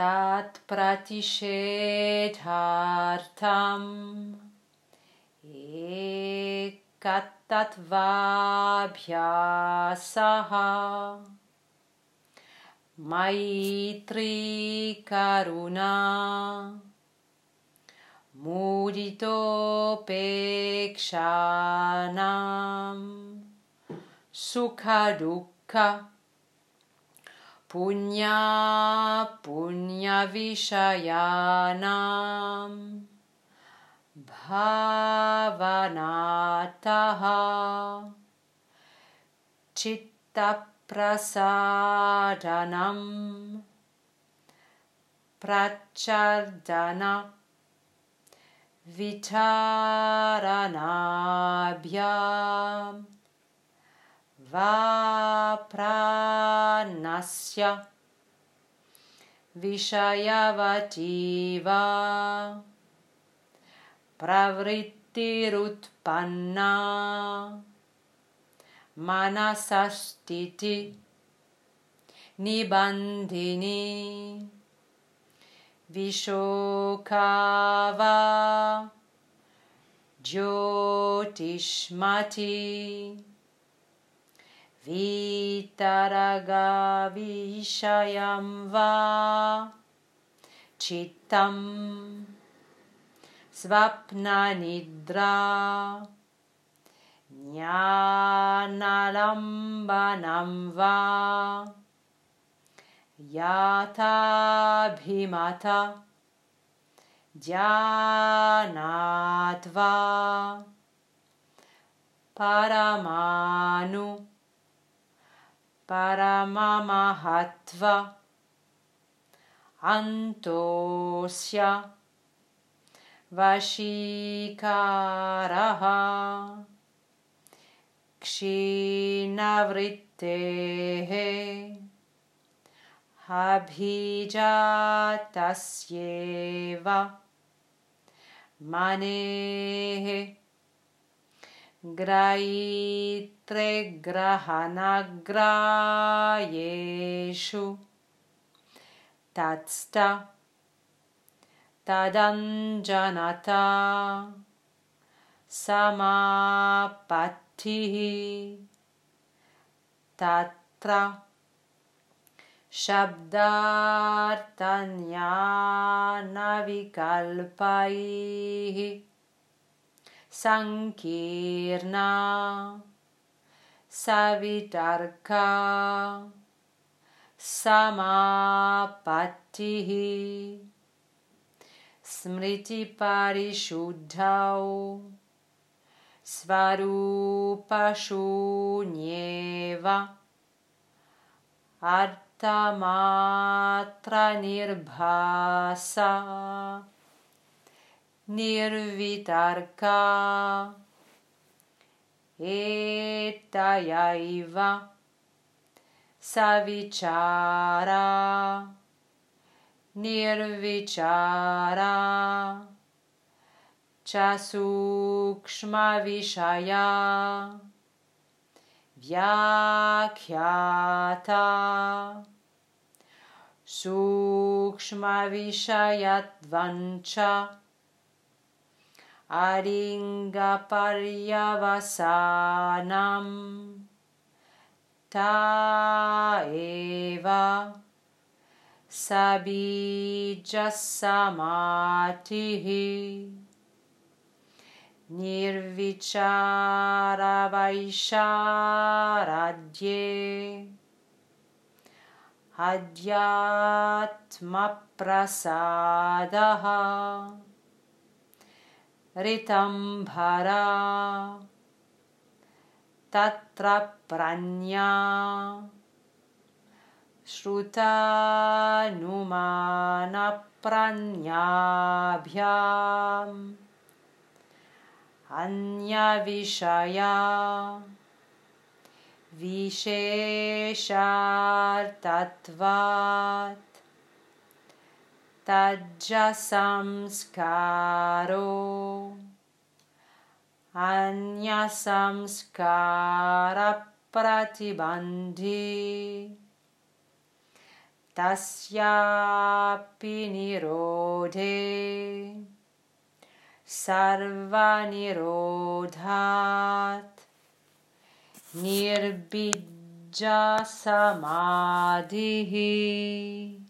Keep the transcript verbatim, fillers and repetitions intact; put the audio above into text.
tat pratishedhartham ekatatvabhyasaha maitri karuna muditopekshanam sukha dukkha punya punya vishayanam bhavanataha citta prasadanam prachardana vitaranabhyam vapranasya vishayavativa pravrittirutpanna manasastiti nibandhini vishokava jyotishmati vitaraga vishayam va chittam svapna nidra jnanalambanam va yata bhimata dhyanatva paramanu paramamahatva antosya vashikaraha kshinavrittehe abhijatasyeva manehe grayitre grahanagrayeshu tatsta tadanjanata samapattihi tatra shabdartanyana vikalpaihi sankirna savitarka samapattihi smriti parishuddhau svarupashunyeva artamatra nirbhasa nirvitarka etayaiva savichara nirvichara chasukshma vishaya vyakhyata sukshma vishayatvancha aringa paryavasanam ta eva sabijassamatihi nirvichara vaisharadye adhyatma prasadaha ritambhara tatra pranya shrutanumana pranyabhyam anya vishaya visheshartatvat tajja samskaro anya samskara pratibandhi tasyapi nirodhe sarvanirodhat nirbijja samadhihi